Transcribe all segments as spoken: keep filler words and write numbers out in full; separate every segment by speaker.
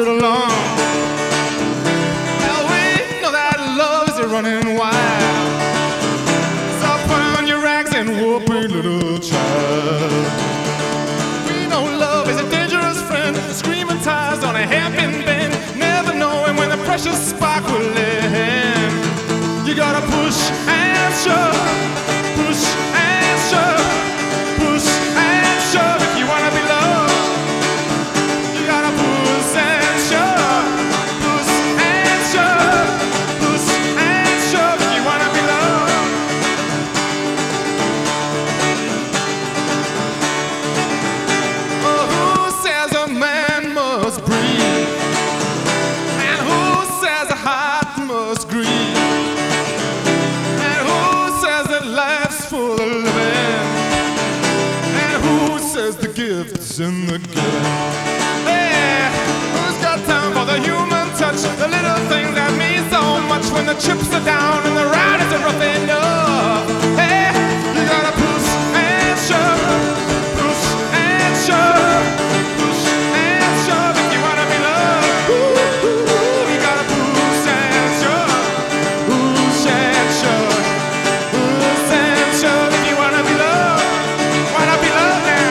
Speaker 1: get along. Well, we know that love is running wild. So put on your rags and whoop a little child. We know love is a dangerous friend, screaming tires on a hairpin bend, never knowing when the precious spark will end. You gotta push and shove, push and shove, push and shove if you wanna be loved. You gotta push and shove, push and shove, push and shove if you wanna be loved. Oh, who says a man must breathe? And who says a heart must grieve? Full of living, and who says the gift's in the giving? Hey, who's got time for the human touch, the little things that mean so much when the chips are down and the ride isn't rough enough? Hey, you gotta push and shove, push and shove, push and shove if you wanna be loved. Ooh, ooh, ooh, you gotta push and shove, push and shove. If you wanna be loved, wanna be loved now.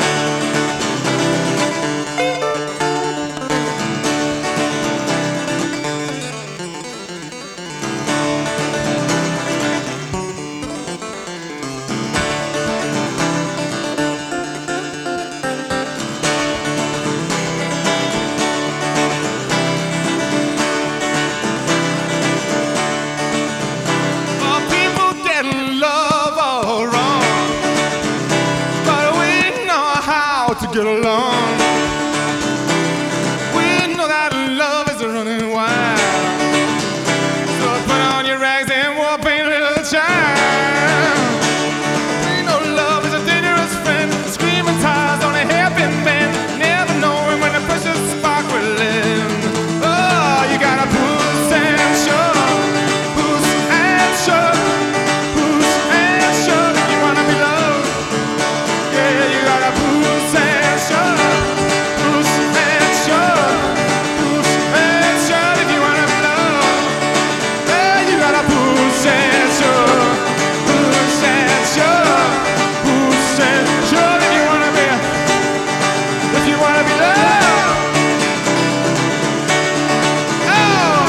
Speaker 1: Oh, people get love all wrong, but we know how to get along. We know that love is running wild. So put on your rags and whoop a little child. We know love is a dangerous friend, screaming tires on a hairpin bend, never knowing when the precious spark will end. Oh, you gotta push and shove, push and shove, push and shove if you wanna be loved. Yeah, you gotta push and shove, push and shove, push and shove if you wanna be loved. Yeah, you gotta push and shove, push and shove, push and shove if you wanna be, if you wanna be loved. Oh!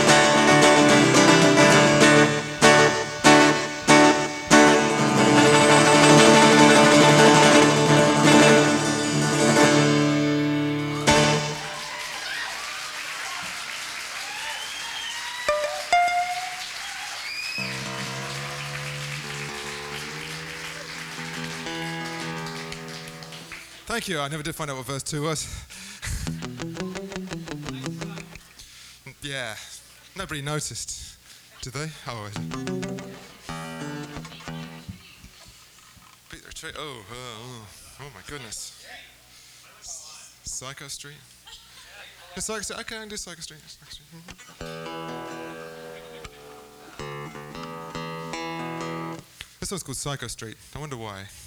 Speaker 1: Thank you. I never did find out what verse two was. Yeah, nobody noticed, did they? Oh, wait. Beat the retreat. Oh, oh, oh, oh my goodness. Psycho Street. Psycho Street. Okay, I can do Psycho Street. Psycho Street. This one's called Psycho Street. I wonder why.